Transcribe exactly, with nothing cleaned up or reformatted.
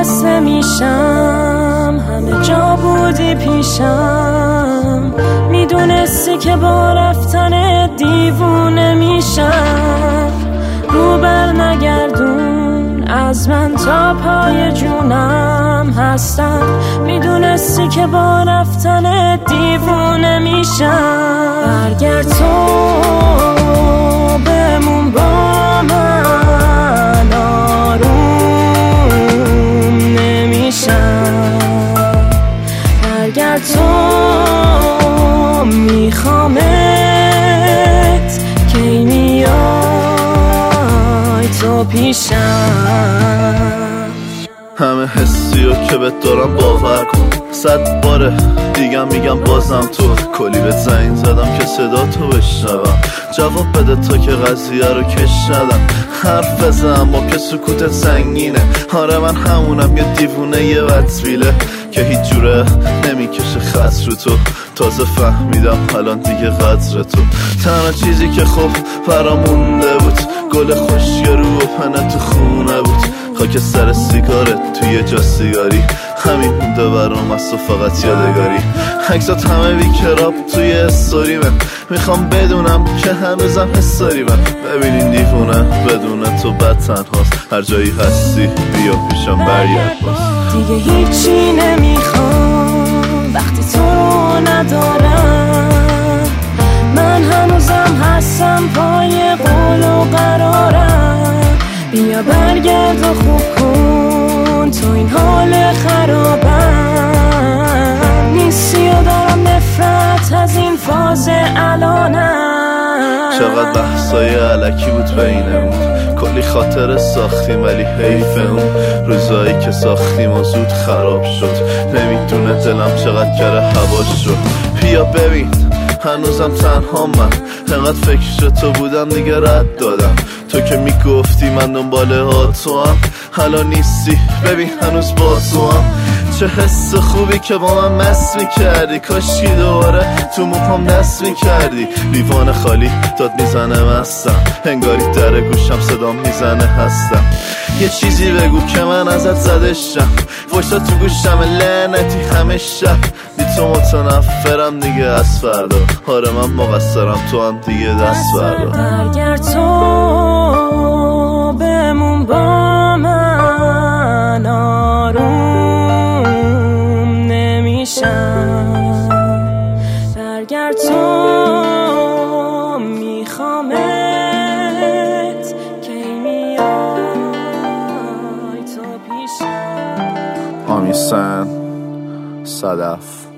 خسته میشم، همه جا بودی پیشم، میدونستی که با رفتن دیوونه میشم. رو بر نگردون از من تا پای جونم هستم، میدونستی که با رفتن دیوونه میشم. برگرد تو بمون با من، آروم نمیشم. برگرد تو میخوامت، کی میای تو پیشم. همه حسیو که بهت دارم باور کن، صد باره دیگم میگم بازم تو. کلی بهت زنگ زدم که صدا تو بشنوم، جواب بده تا که قضیه رو کش ندم. حرف بزن با که سکوتت سنگینه، آره من همونم یه دیوونه یه وطبیله که هیچ جوره نمیکشه خط رو تو. تازه فهمیدم الان دیگه قدر تو. تنها چیزی که خب فرامونده بود گل خوشگه رو و پنه تو خونه بود. خاک سر سیگارت توی جا سیگاری، همین مونده برام از تو فقط یادگاری. عکسات همه بیکراب توی استوریمه، میخوام بدونم که هنوزم حساری من. ببینین دیوونه بدون تو بد تنهاست، هر جایی هستی بیا پیشم برگرد باز. دیگه هیچی نمیخوام وقتی تو رو ندارم، من هنوزم هستم پای قول و قرارم. بیا برگرد و خوب کن تو این حال خرابم، نیستی و دارم نفرت از این فاز الانم. چقدر بحثای علکی بود بینمون، کلی خاطر ساختیم ولی حیف اون روزایی که ساختیم و زود خراب شد. نمیدونه دلم چقدر کره هواش شد. بیا ببین هنوزم تنها من، انقدر فکر تو بودم دیگه رد دادم. تو که میگفتی من دنباله ها تو هم، حالا نیستی ببین هنوز با تو هم. چه حس خوبی که با من مست میکردی، کاشکی دوباره تو موهام دست میکردی. لیوان خالی داد میزنه مستم، انگاری در گوشم صدام میزنه هستم. یه چیزی بگو که من ازت زدشم، وایسا تو گوشم لعنتی همه شب. بی تو متنفرم دیگه از فردا، آره من مقصرم تو هم دیگه دست بردا. برگرد تو بمون با من، آروم نمیشم. برگرد تو میخوامت، کی میای تو پیشم. آمیسن صدف